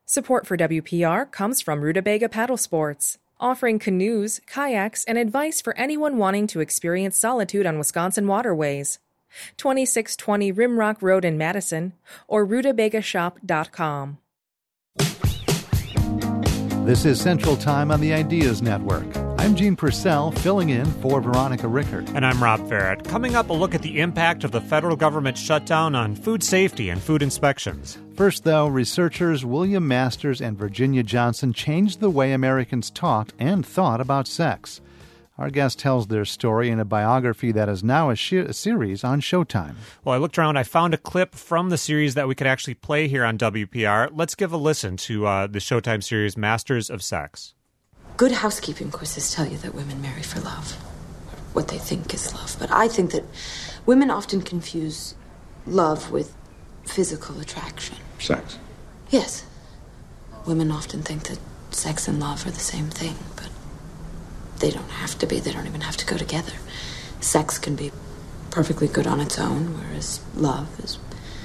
Support for WPR comes from Rutabaga Paddle Sports, offering canoes, kayaks, and advice for anyone wanting to experience solitude on Wisconsin waterways. 2620 Rimrock Road in Madison or rutabagashop.com. This is Central Time on the Ideas Network. I'm Gene Purcell, filling in for Veronica Rickert. And I'm Rob Farrett. Coming up, a look at the impact of the federal government shutdown on food safety and food inspections. First, though, researchers William Masters and Virginia Johnson changed the way Americans talked and thought about sex. Our guest tells their story in a biography that is now a series on Showtime. Well, I looked around. I found a clip from the series that we could actually play here on WPR. Let's give a listen to the Showtime series, Masters of Sex. Good housekeeping courses tell you that women marry for love, what they think is love. But I think that women often confuse love with physical attraction. Sex? Yes. Women often think that sex and love are the same thing, but they don't have to be. They don't even have to go together. Sex can be perfectly good on its own, whereas love is...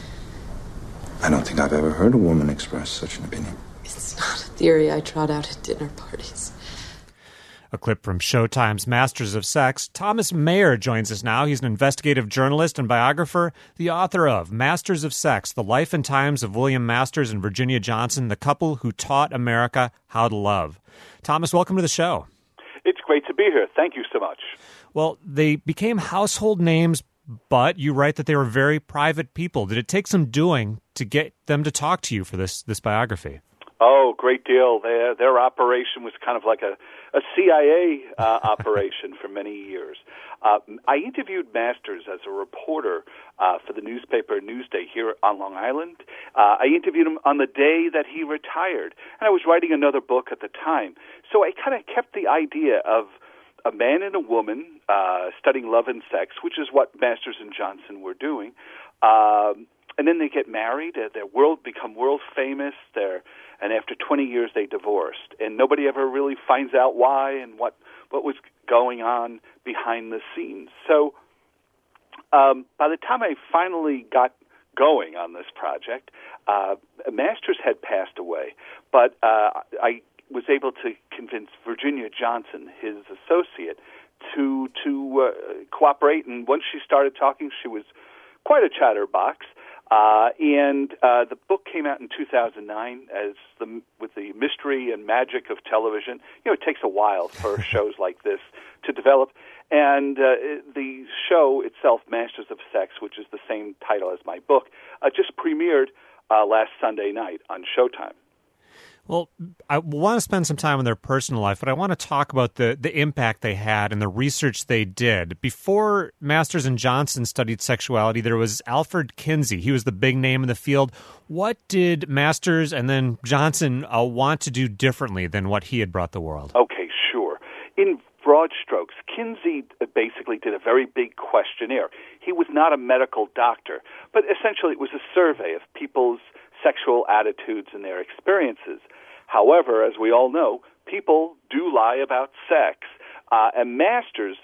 I don't think I've ever heard a woman express such an opinion. It's not a theory I trot out at dinner parties. A clip from Showtime's Masters of Sex. Thomas Mayer joins us now. He's an investigative journalist and biographer, the author of Masters of Sex, The Life and Times of William Masters and Virginia Johnson, the couple who taught America how to love. Thomas, welcome to the show. It's great to be here. Thank you so much. Well, they became household names, but you write that they were very private people. Did it take some doing to get them to talk to you for this biography? Oh, great deal. Their operation was kind of like a CIA operation for many years. I interviewed Masters as a reporter for the newspaper Newsday here on Long Island. I interviewed him on the day that he retired, and I was writing another book at the time. So I kind of kept the idea of a man and a woman studying love and sex, which is what Masters and Johnson were doing. And then they get married, become world famous, and after 20 years they divorced. And nobody ever really finds out why and what was going on behind the scenes. So by the time I finally got going on this project, Masters had passed away, but I was able to convince Virginia Johnson, his associate, to cooperate. And once she started talking, she was quite a chatterbox. And the book came out in 2009 with the mystery and magic of television. You know, it takes a while for shows like this to develop. And the show itself, Masters of Sex, which is the same title as my book, just premiered last Sunday night on Showtime. Well, I want to spend some time on their personal life, but I want to talk about the impact they had and the research they did. Before Masters and Johnson studied sexuality, there was Alfred Kinsey. He was the big name in the field. What did Masters and then Johnson want to do differently than what he had brought the world? Okay, sure. In broad strokes, Kinsey basically did a very big questionnaire. He was not a medical doctor, but essentially it was a survey of people's sexual attitudes and their experiences. However, as we all know, people do lie about sex. And Masters,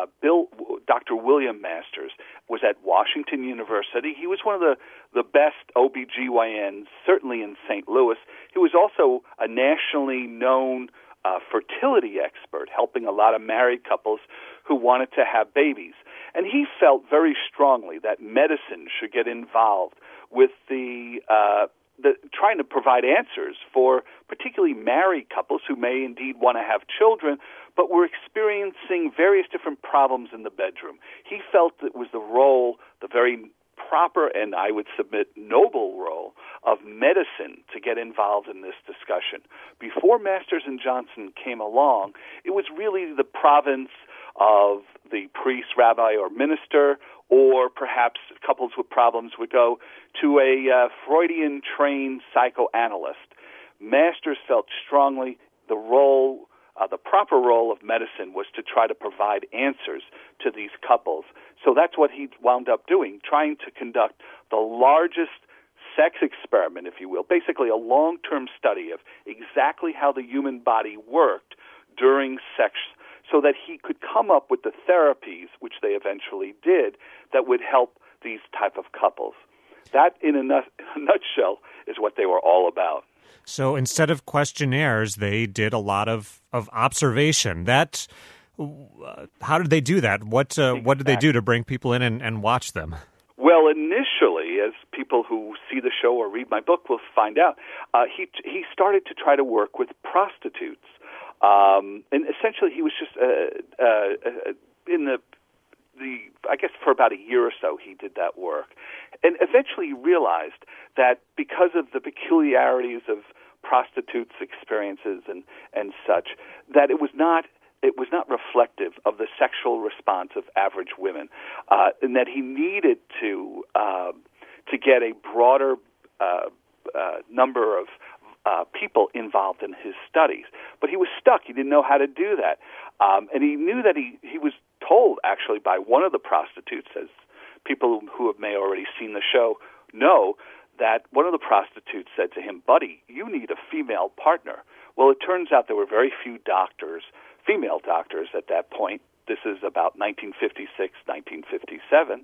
Dr. William Masters, was at Washington University. He was one of the best OBGYNs, certainly in St. Louis. He was also a nationally known fertility expert, helping a lot of married couples who wanted to have babies. And he felt very strongly that medicine should get involved with the trying to provide answers for particularly married couples who may indeed want to have children, but were experiencing various different problems in the bedroom. He felt it was the role, the very proper and I would submit noble role of medicine to get involved in this discussion. Before Masters and Johnson came along, it was really the province of the priest, rabbi, or minister, or perhaps couples with problems would go to a Freudian-trained psychoanalyst. Masters felt strongly the proper role of medicine was to try to provide answers to these couples. So that's what he wound up doing, trying to conduct the largest sex experiment, if you will, basically a long-term study of exactly how the human body worked during sex, so that he could come up with the therapies, which they eventually did, that would help these type of couples. That, in a nutshell, is what they were all about. So instead of questionnaires, they did a lot of observation. How did they do that? What did they do to bring people in and watch them? Well, initially, as people who see the show or read my book will find out, he started to try to work with prostitutes. And essentially, he was just in the I guess for about a year or so he did that work. And eventually he realized that because of the peculiarities of prostitutes' experiences and such, that it was not reflective of the sexual response of average women, and that he needed to get a broader number of people involved in his studies. But he was stuck. He didn't know how to do that. And he knew that he was told, actually, by one of the prostitutes, as people who may already seen the show know, that one of the prostitutes said to him, "Buddy, you need a female partner." Well, it turns out there were very few female doctors at that point. This is about 1956, 1957.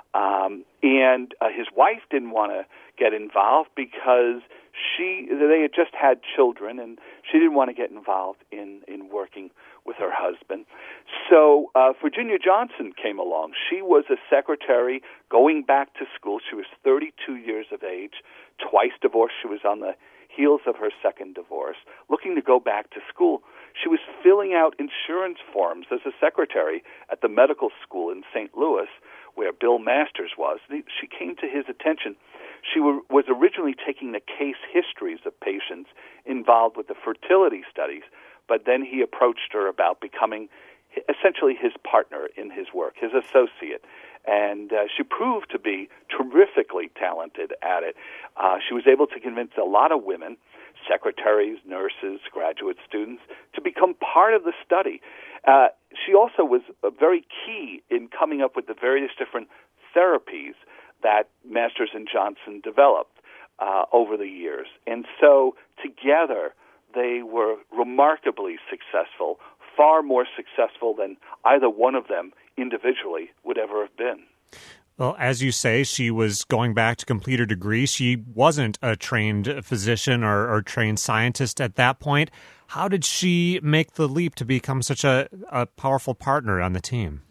And his wife didn't want to get involved because they had just had children, and she didn't want to get involved in working with her husband. So Virginia Johnson came along. She was a secretary going back to school. She was 32 years of age, twice divorced. She was on the heels of her second divorce, looking to go back to school. She was filling out insurance forms as a secretary at the medical school in St. Louis, where Bill Masters was. She came to his attention. She was originally taking the case histories of patients involved with the fertility studies, but then he approached her about becoming essentially his partner in his work, his associate. And she proved to be terrifically talented at it. She was able to convince a lot of women, secretaries, nurses, graduate students, to become part of the study. She also was very key in coming up with the various different therapies that Masters and Johnson developed over the years. And so together they were remarkably successful, far more successful than either one of them individually would ever have been. Well, as you say, she was going back to complete her degree. She wasn't a trained physician or trained scientist at that point. How did she make the leap to become such a powerful partner on the team?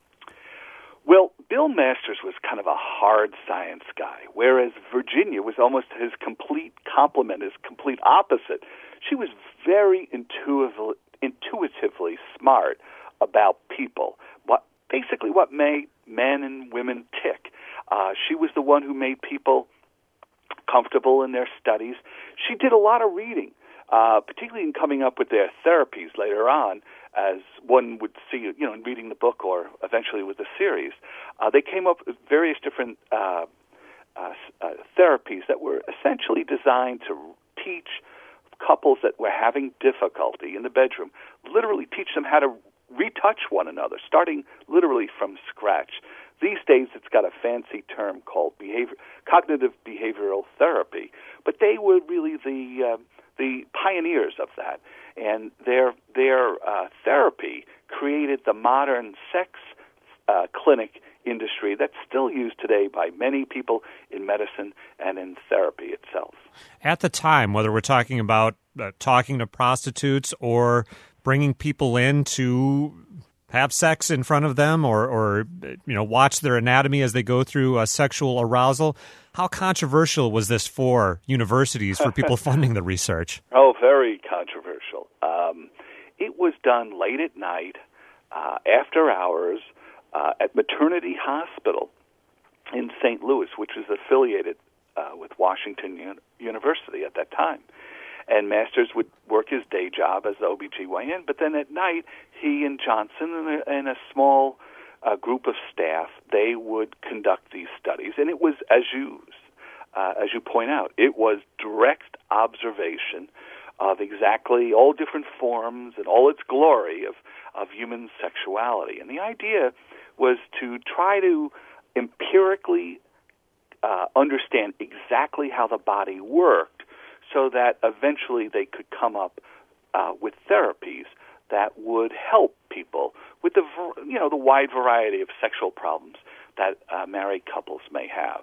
Well, Bill Masters was kind of a hard science guy, whereas Virginia was almost his complete complement, his complete opposite. She was very intuitively smart about people, what made men and women tick. She was the one who made people comfortable in their studies. She did a lot of reading, particularly in coming up with their therapies later on, as one would see, in reading the book or eventually with the series. They came up with various different therapies that were essentially designed to teach couples that were having difficulty in the bedroom, literally teach them how to retouch one another, starting literally from scratch. These days, it's got a fancy term called cognitive behavioral therapy, but they were really the pioneers of that, and their therapy created the modern sex clinic industry that's still used today by many people in medicine and in therapy itself. At the time, whether we're talking about talking to prostitutes or bringing people in to have sex in front of them or watch their anatomy as they go through sexual arousal, how controversial was this for universities, for people funding the research? Oh, very controversial. It was done late at night, after hours, at Maternity Hospital in St. Louis, which was affiliated with Washington University at that time. And Masters would work his day job as the OBGYN, but then at night, he and Johnson and a small group of staff, they would conduct these studies. And it was, as you point out, it was direct observation of exactly all different forms and all its glory of human sexuality. And the idea was to try to empirically understand exactly how the body worked, so that eventually they could come up with therapies that would help people with the wide variety of sexual problems that married couples may have.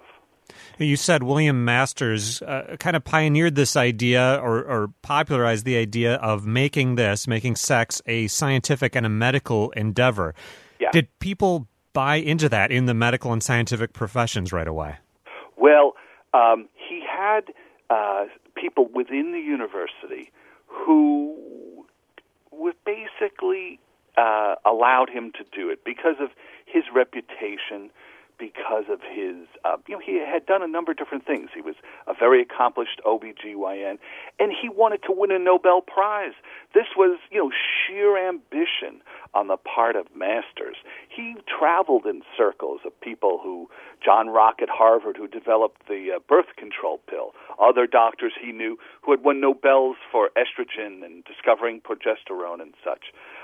You said William Masters kind of pioneered this idea or popularized the idea of making sex a scientific and a medical endeavor. Yeah. Did people buy into that in the medical and scientific professions right away? Well, he had people within the university who would basically allowed him to do it because of his reputation, because of his, he had done a number of different things. He was a very accomplished OBGYN, and he wanted to win a Nobel Prize. This was, sheer ambition on the part of Masters. He traveled in circles of people John Rock at Harvard, who developed the birth control pill, other doctors he knew who had won Nobels for estrogen and discovering progesterone and such.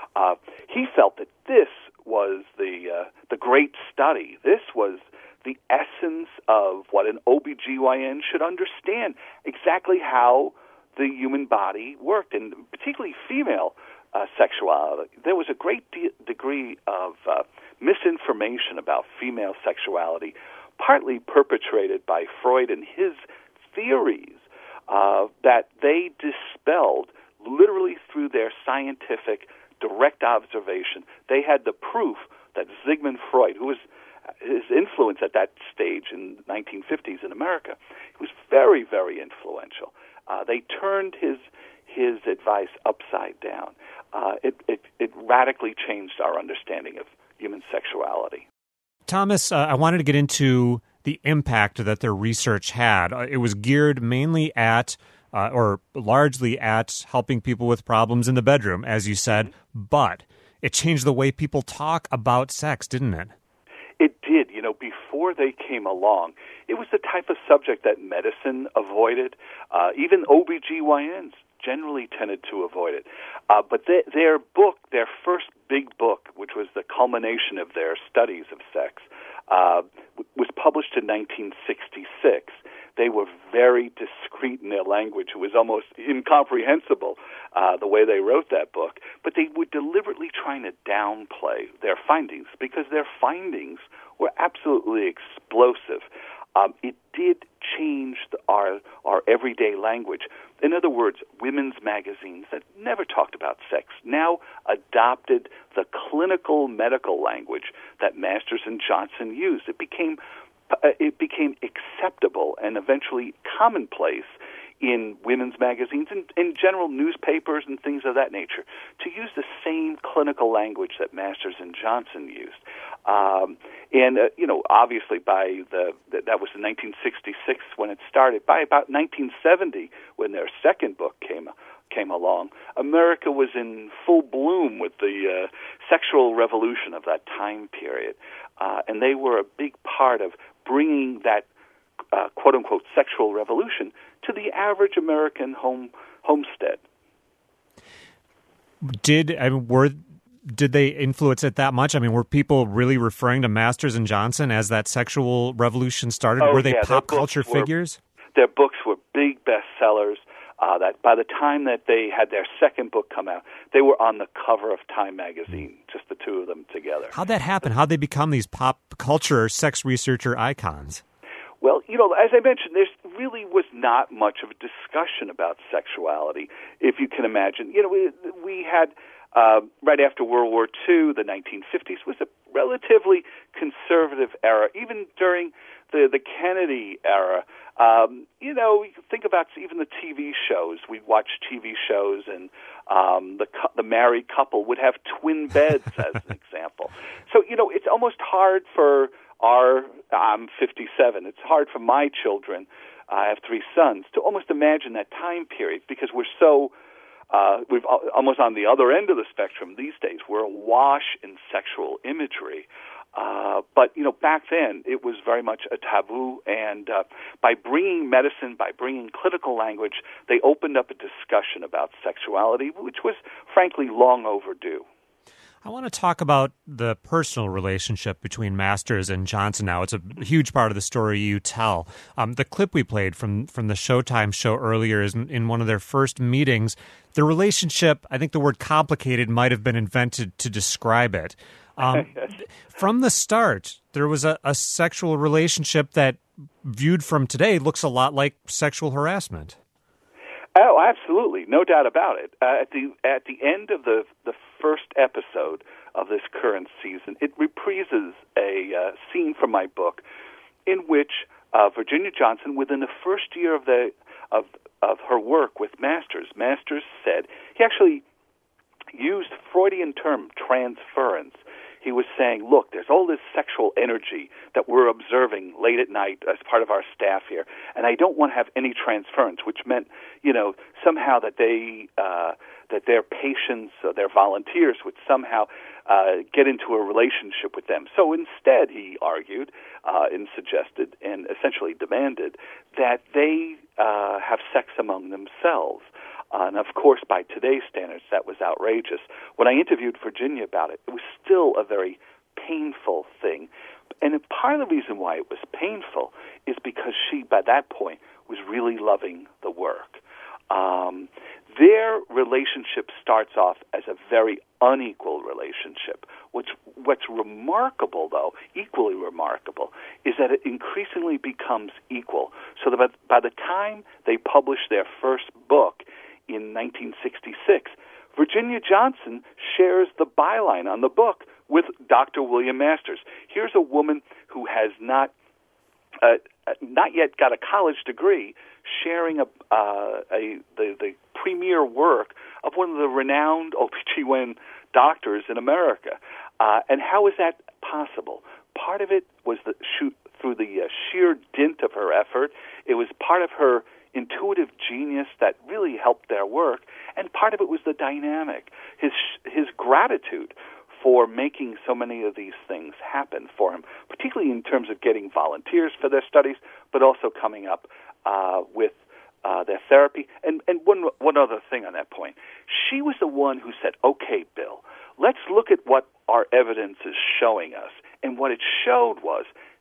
He felt that this was the great study. This was the essence of what an OBGYN should understand, exactly how the human body worked, and particularly female sexuality. There was a great degree of misinformation about female sexuality, partly perpetrated by Freud and his theories that they dispelled literally through their scientific direct observation. They had the proof that Sigmund Freud, who was his influence at that stage in the 1950s in America, he was very, very influential. They turned his advice upside down. It radically changed our understanding of human sexuality. Thomas, I wanted to get into the impact that their research had. It was geared mainly at or largely at helping people with problems in the bedroom, as you said, but it changed the way people talk about sex, didn't it? It did. Before they came along, it was the type of subject that medicine avoided. Even OBGYNs generally tended to avoid it. But their first big book, which was the culmination of their studies of sex, was published in 1966. They were very discreet in their language. It was almost incomprehensible the way they wrote that book. But they were deliberately trying to downplay their findings because their findings were absolutely explosive. It did change our everyday language. In other words, women's magazines that never talked about sex now adopted the clinical medical language that Masters and Johnson used. It became acceptable and eventually commonplace in women's magazines and in general newspapers and things of that nature to use the same clinical language that Masters and Johnson used. Obviously that was in 1966 when it started. By about 1970, when their second book came along, America was in full bloom with the sexual revolution of that time period. And they were a big part of bringing that quote-unquote sexual revolution to the average American homestead. Did they influence it that much? I mean, were people really referring to Masters and Johnson as that sexual revolution started? Were they pop culture figures? Their books were big bestsellers. That by the time that they had their second book come out, they were on the cover of Time magazine, just the two of them together. How'd that happen? How'd they become these pop culture sex researcher icons? Well, as I mentioned, there really was not much of a discussion about sexuality, if you can imagine. We had, right after World War II, the 1950s was a relatively conservative era. Even during the Kennedy era, you can think about even the TV shows. We'd watch TV shows, and the married couple would have twin beds, as an example. So, it's almost hard for I'm 57. It's hard for my children. I have 3 sons to almost imagine that time period because we're so we've almost on the other end of the spectrum these days. We're awash in sexual imagery. But back then it was very much a taboo, and by bringing medicine, by bringing clinical language, they opened up a discussion about sexuality, which was frankly long overdue. I want to talk about the personal relationship between Masters and Johnson now. It's a huge part of the story you tell. The clip we played from the Showtime show earlier is in one of their first meetings. The relationship, I think the word complicated might have been invented to describe it. From the start, there was a sexual relationship that viewed from today, looks a lot like sexual harassment. Oh, absolutely, no doubt about it. At the end of the first episode of this current season, it reprises a scene from my book in which Virginia Johnson, within the first year of her work with Masters said he actually used Freudian term transference. He was saying, look, there's all this sexual energy that we're observing late at night as part of our staff here, and I don't want to have any transference, which meant, somehow that that their patients, their volunteers, would somehow get into a relationship with them. So instead, he argued and suggested and essentially demanded that they have sex among themselves. And of course, by today's standards, that was outrageous. When I interviewed Virginia about it, it was still a very painful thing. And part of the reason why it was painful is because she, by that point, was really loving the work. Their relationship starts off as a very unequal relationship. What's remarkable, though, equally remarkable, is that it increasingly becomes equal. So that by the time they publish their first book in 1966, Virginia Johnson shares the byline on the book with Dr. William Masters. Here's a woman who has not yet got a college degree, sharing the premier work of one of the renowned OBGYN doctors in America. And how is that possible? Part of it was through the sheer dint of her effort. It was part of her intuitive genius that really helped their work, and part of it was the dynamic, his gratitude for making so many of these things happen for him, particularly in terms of getting volunteers for their studies, but also coming up with their therapy. And one other thing on that point. She was the one who said, okay, Bill, let's look at what our evidence is showing us. And what it showed was,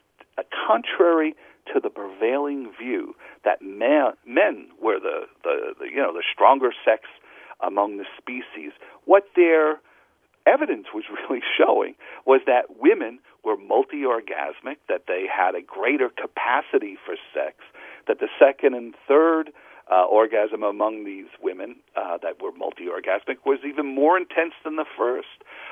contrary to the prevailing view that men were the stronger sex among the species, what their evidence was really showing was that women were multi-orgasmic, that they had a greater capacity for sex, that the second and third orgasm among these women that were multi-orgasmic was even more intense than the first,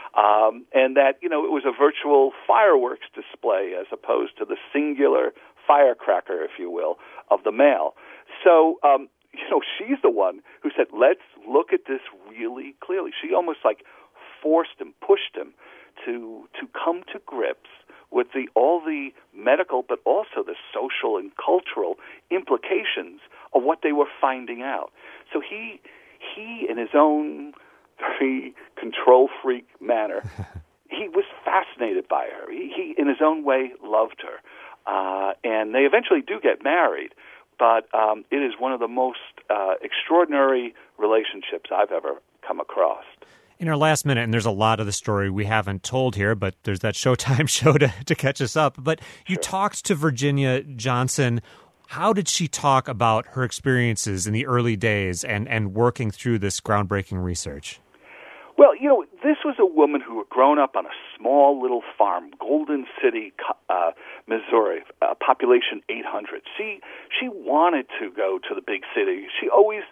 and that it was a virtual fireworks display as opposed to the singular firecracker, if you will, of the male. So, she's the one who said, let's look at this really clearly. She almost forced him, pushed him to come to grips with all the medical, but also the social and cultural implications of what they were finding out. So he in his own very control freak manner, he was fascinated by her. He in his own way, loved her. And they eventually do get married, but it is one of the most extraordinary relationships I've ever come across. In our last minute, and there's a lot of the story we haven't told here, but there's that Showtime show to catch us up. But you talked to Virginia Johnson. How did she talk about her experiences in the early days and working through this groundbreaking research? Well, this was a woman who had grown up on a small little farm, Golden City, Missouri, population 800. She wanted to go to the big city. She always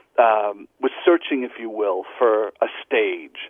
was searching, if you will, for a stage.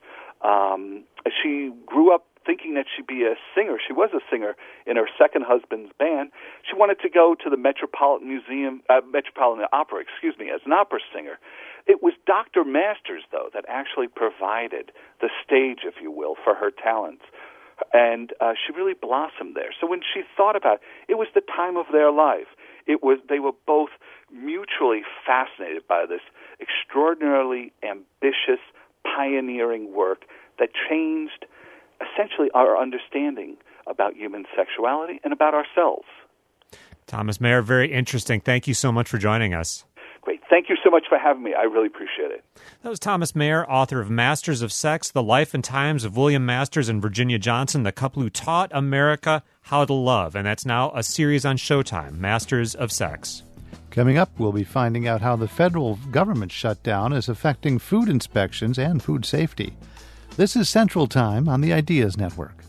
She grew up thinking that she'd be a singer. She was a singer in her second husband's band. She wanted to go to the Metropolitan Opera, as an opera singer. It was Dr. Masters, though, that actually provided the stage, if you will, for her talents. And she really blossomed there. So when she thought about it, it was the time of their life. They were both mutually fascinated by this extraordinarily ambitious, pioneering work that changed essentially our understanding about human sexuality and about ourselves. Thomas Mayer, very interesting. Thank you so much for joining us. Great. Thank you so much for having me. I really appreciate it. That was Thomas Mayer, author of Masters of Sex, The Life and Times of William Masters and Virginia Johnson, the couple who taught America how to love. And that's now a series on Showtime, Masters of Sex. Coming up, we'll be finding out how the federal government shutdown is affecting food inspections and food safety. This is Central Time on the Ideas Network.